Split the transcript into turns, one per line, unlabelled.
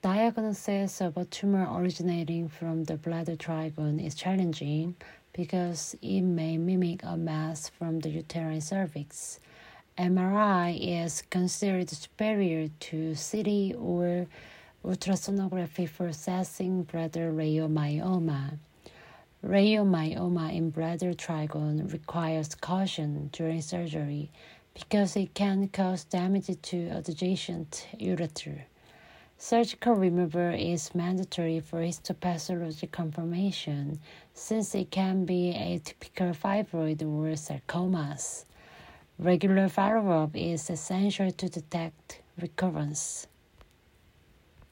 diagnosis of a tumor originating from the bladder trigon is challenging because it may mimic a mass from the uterine cervix. MRI is considered superior to CT or ultrasonography for assessing bladder leiomyoma. Leiomyoma in bladder trigon requires caution during surgery because it can cause damage to adjacent ureter. Surgical removal is mandatory for histopathology confirmation since it can be atypical fibroid or sarcomas. Regular follow-up is essential to detect recurrence.